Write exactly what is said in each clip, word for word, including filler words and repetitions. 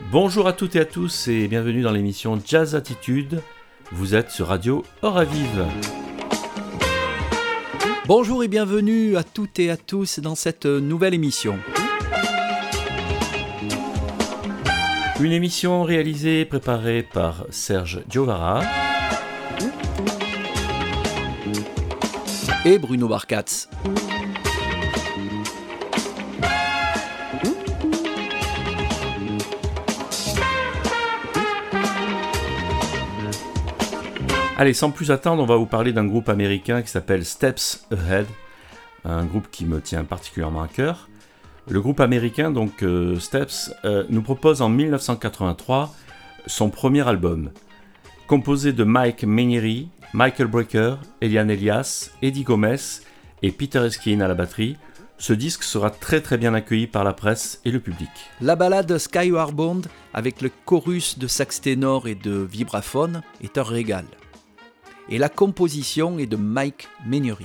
Bonjour à toutes et à tous et bienvenue dans l'émission Jazz Attitude. Vous êtes sur Radio Oravive. Bonjour et bienvenue à toutes et à tous dans cette nouvelle émission. Une émission réalisée et préparée par Serge Giovara et Bruno Barcatz. Allez, sans plus attendre, on va vous parler d'un groupe américain qui s'appelle Steps Ahead, un groupe qui me tient particulièrement à cœur. Le groupe américain, donc euh, Steps, euh, nous propose en dix-neuf cent quatre-vingt-trois son premier album. Composé de Mike Mainieri, Michael Brecker, Elian Elias, Eddie Gomez et Peter Erskine à la batterie, ce disque sera très très bien accueilli par la presse et le public. La ballade Skyward Bound, avec le chorus de sax ténor et de vibraphone, est un régal. Et la composition est de Mike Mainieri.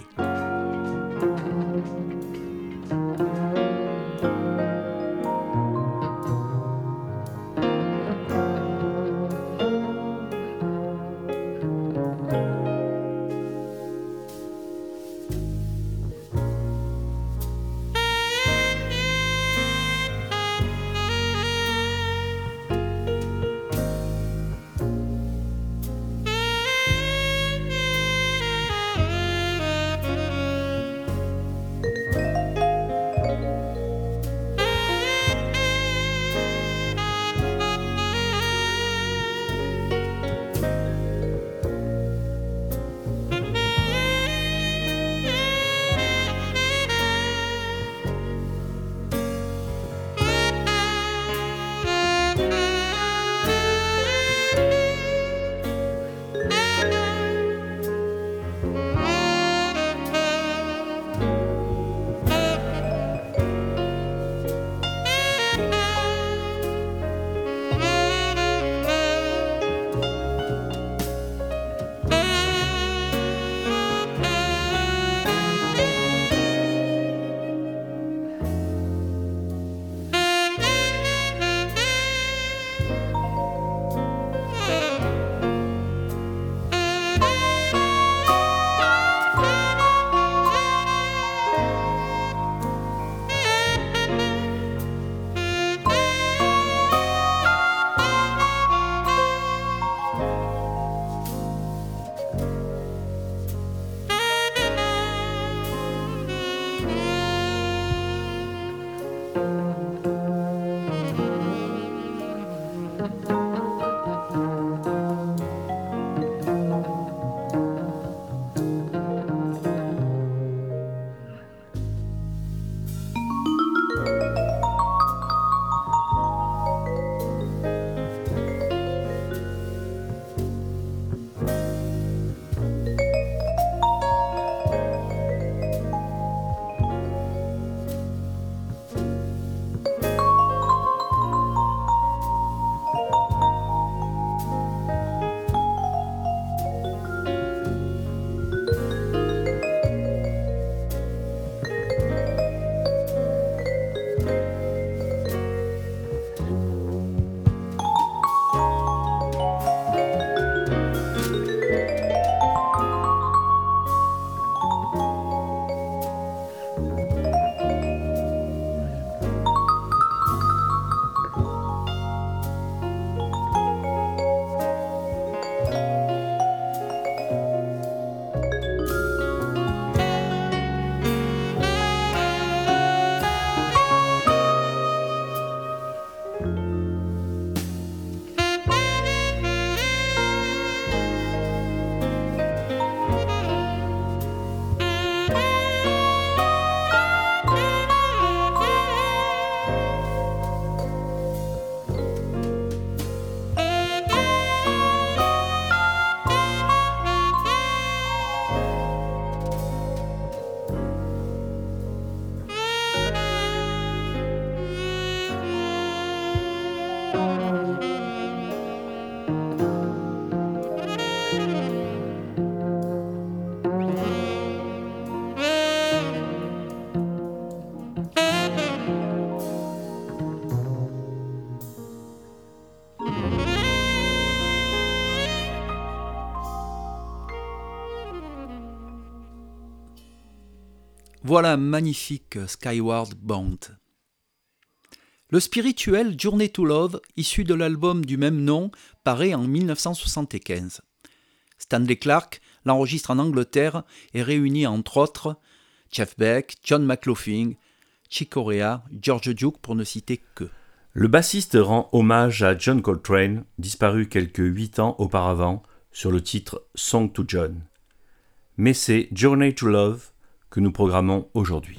voilà un magnifique Skyward Bound. Le spirituel Journey to Love, issu de l'album du même nom, paraît en dix-neuf cent soixante-quinze. Stanley Clarke l'enregistre en Angleterre et réunit entre autres Jeff Beck, John McLaughlin, Chick Corea, George Duke pour ne citer que. Le bassiste rend hommage à John Coltrane, disparu quelques huit ans auparavant, sur le titre Song to John. Mais c'est Journey to Love que nous programmons aujourd'hui.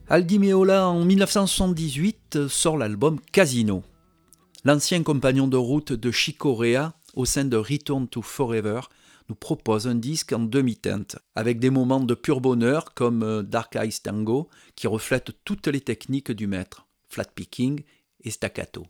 Al Di Meola, en dix-neuf cent soixante-dix-huit, sort l'album Casino. L'ancien compagnon de route de Chick Corea, au sein de Return to Forever, nous propose un disque en demi-teinte, avec des moments de pur bonheur comme Dark Eyes Tango, qui reflète toutes les techniques du maître, flat picking et staccato.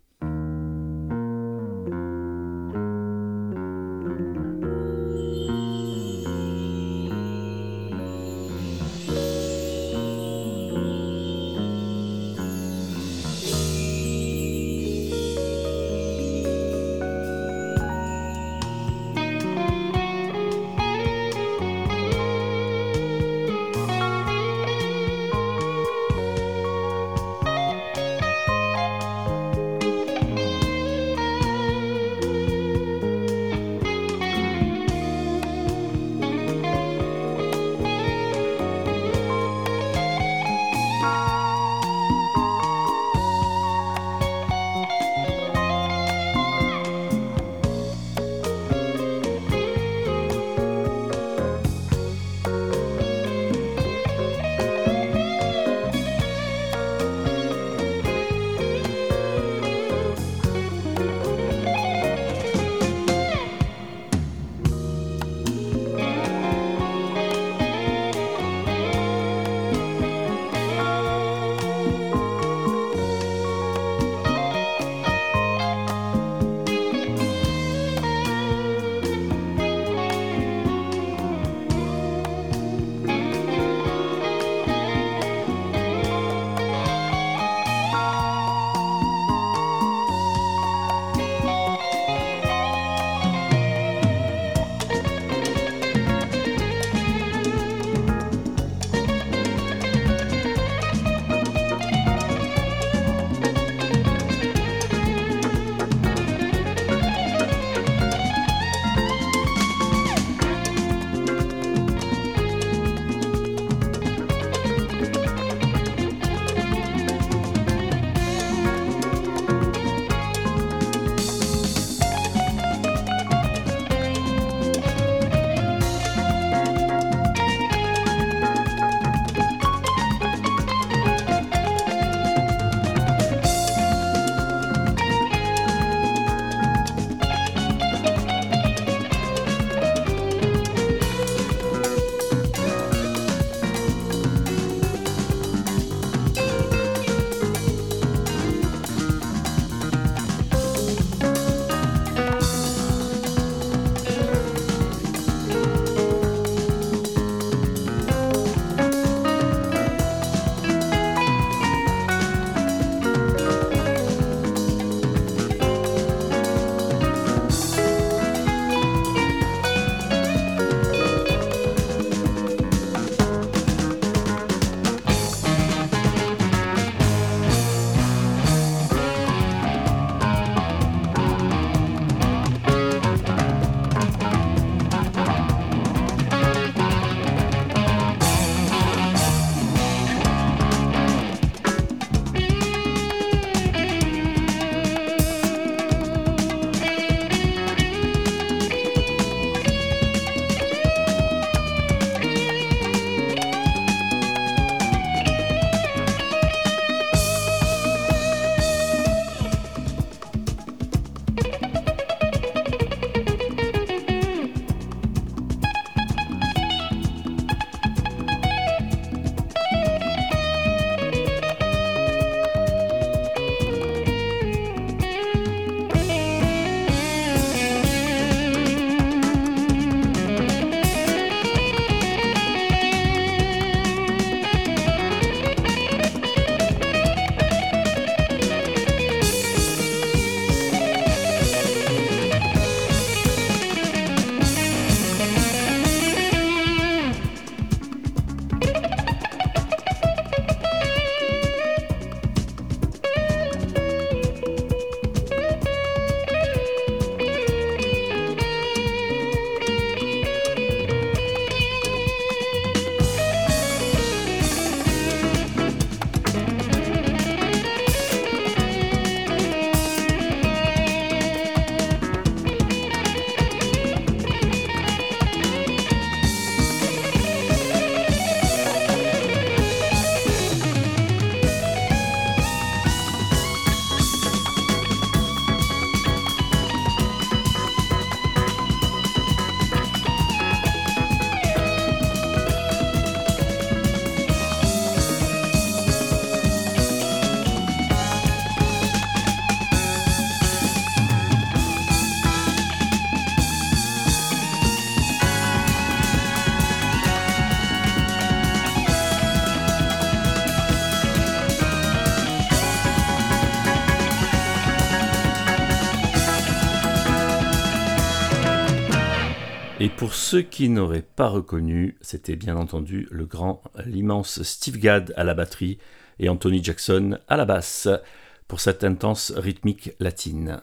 Et pour ceux qui n'auraient pas reconnu, c'était bien entendu le grand, l'immense Steve Gadd à la batterie et Anthony Jackson à la basse pour cette intense rythmique latine.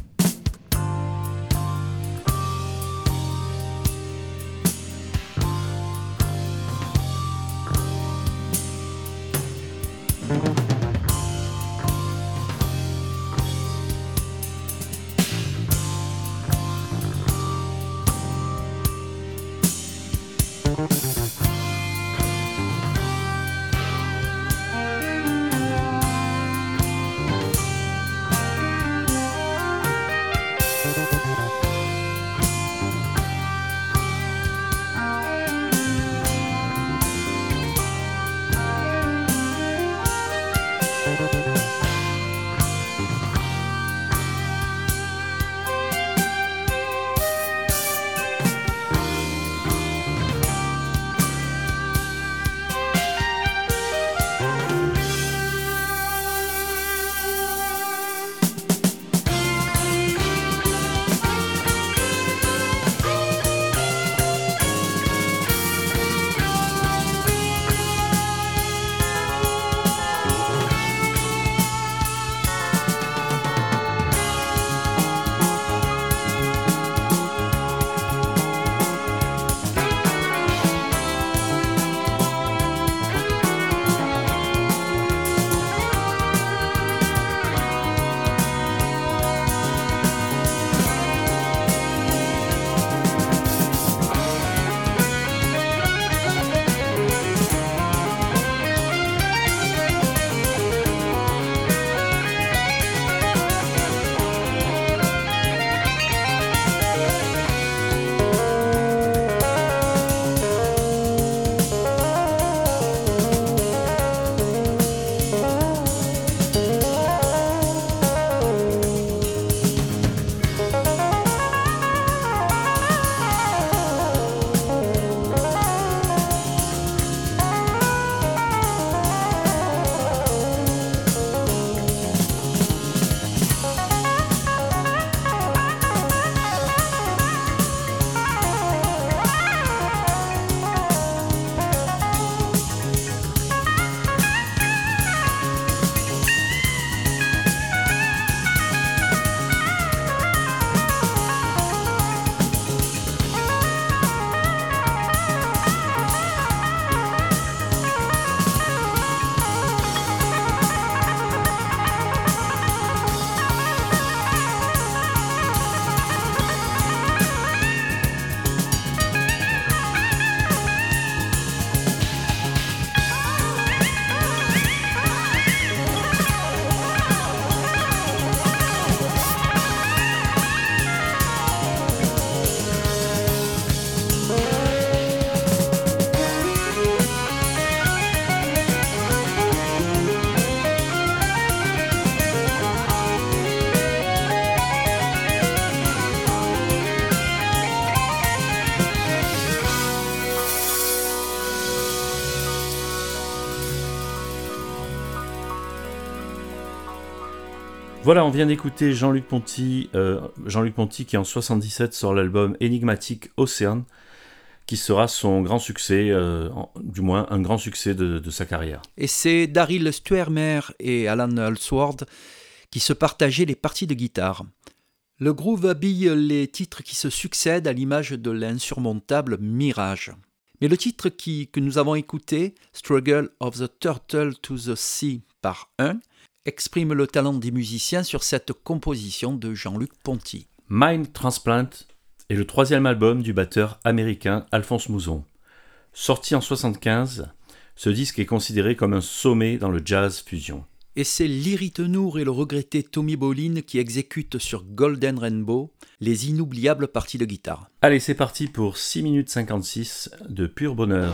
Voilà, on vient d'écouter Jean-Luc Ponty, euh, Jean-Luc Ponty qui en soixante-dix-sept sort l'album énigmatique Ocean, qui sera son grand succès, euh, en, du moins un grand succès de, de sa carrière. Et c'est Daryl Stuermer et Alan Holdsworth qui se partageaient les parties de guitare. Le groove habille les titres qui se succèdent à l'image de l'insurmontable mirage. Mais le titre qui, que nous avons écouté, Struggle of the Turtle to the Sea par un, exprime le talent des musiciens sur cette composition de Jean-Luc Ponty. Mind Transplant est le troisième album du batteur américain Alphonse Mouzon. Sorti en soixante-quinze, ce disque est considéré comme un sommet dans le jazz fusion. Et c'est Lyri Tenour et le regretté Tommy Bolin qui exécutent sur Golden Rainbow les inoubliables parties de guitare. Allez, c'est parti pour six minutes cinquante-six de pur bonheur.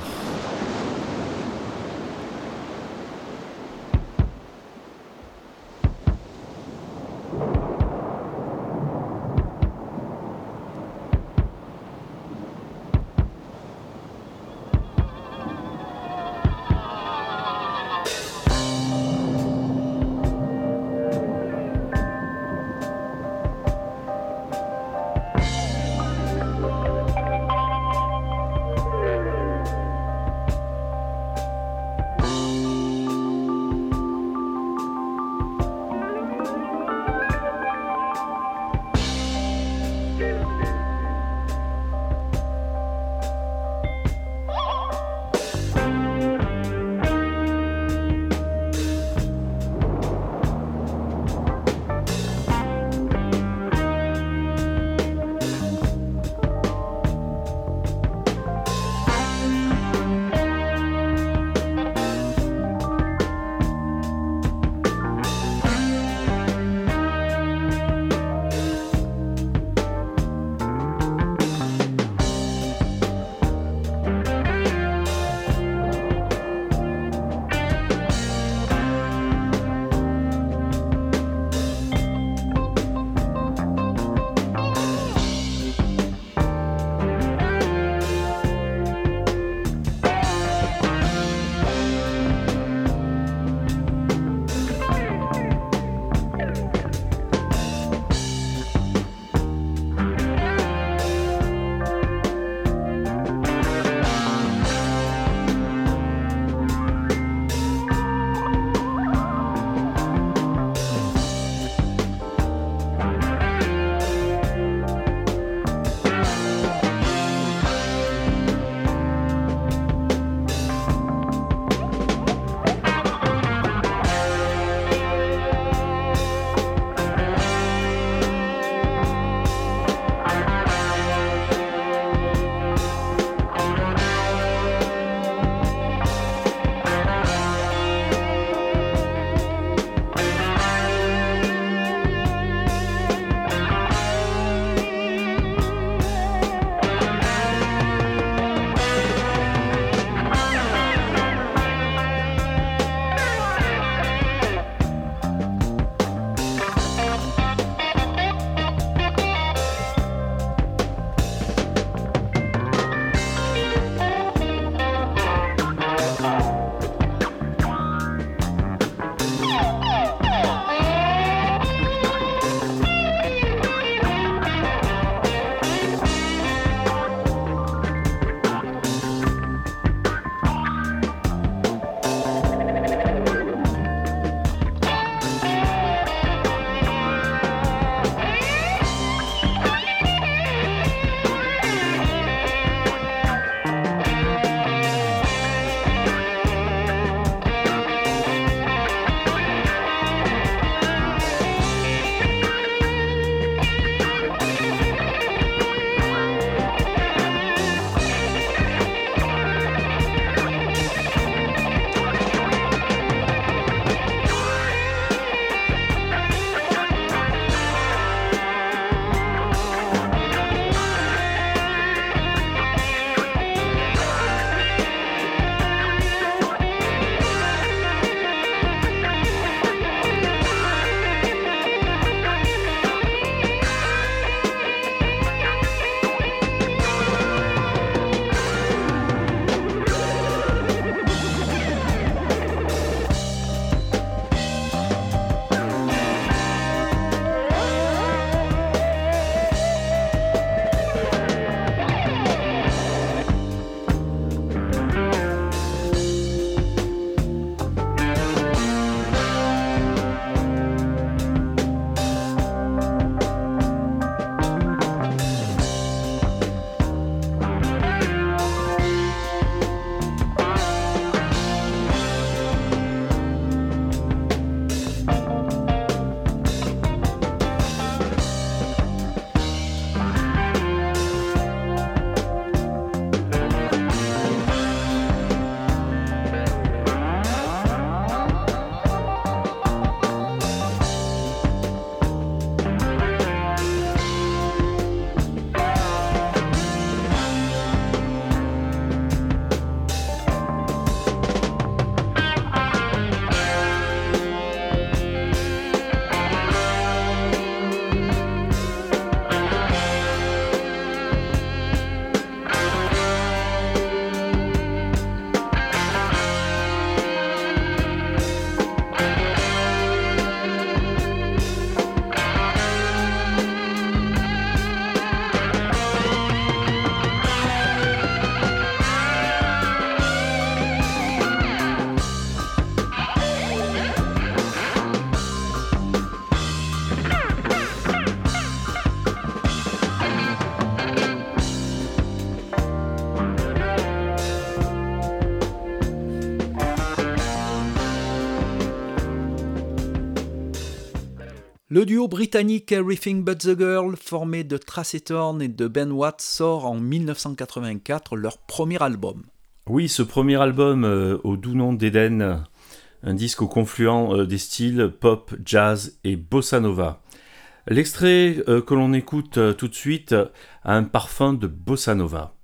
Le duo britannique Everything But The Girl, formé de Tracey Thorn et de Ben Watt, sort en dix-neuf cent quatre-vingt-quatre leur premier album. Oui, ce premier album euh, au doux nom d'Eden, un disque au confluent euh, des styles pop, jazz et bossa nova. L'extrait euh, que l'on écoute euh, tout de suite a un parfum de bossa nova.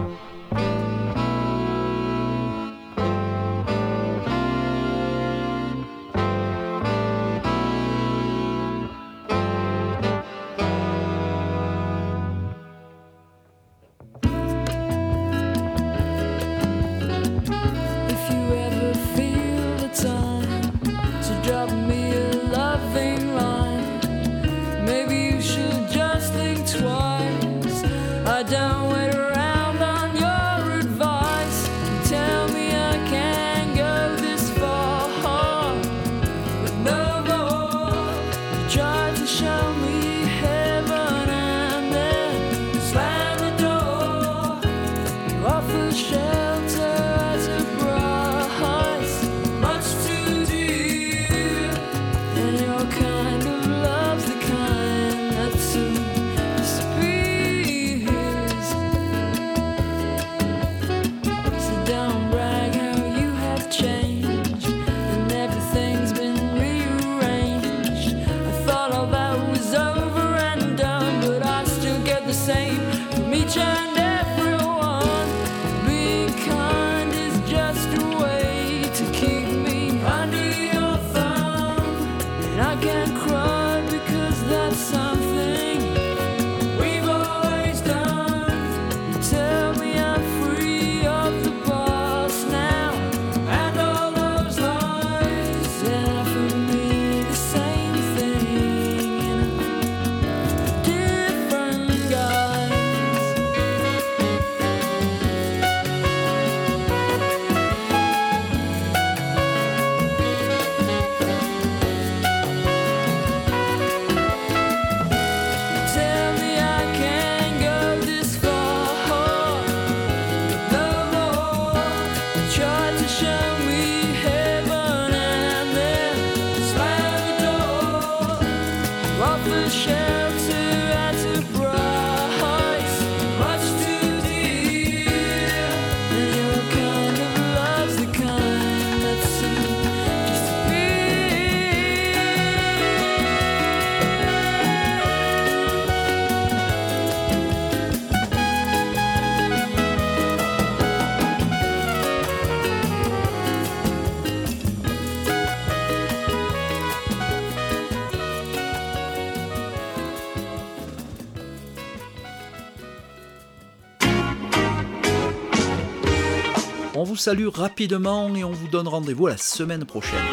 On vous salue rapidement et on vous donne rendez-vous la semaine prochaine.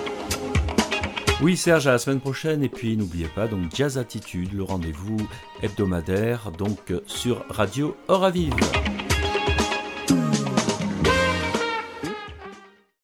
Oui Serge, à la semaine prochaine, et puis n'oubliez pas donc Jazz Attitude, le rendez-vous hebdomadaire donc sur Radio Oravive.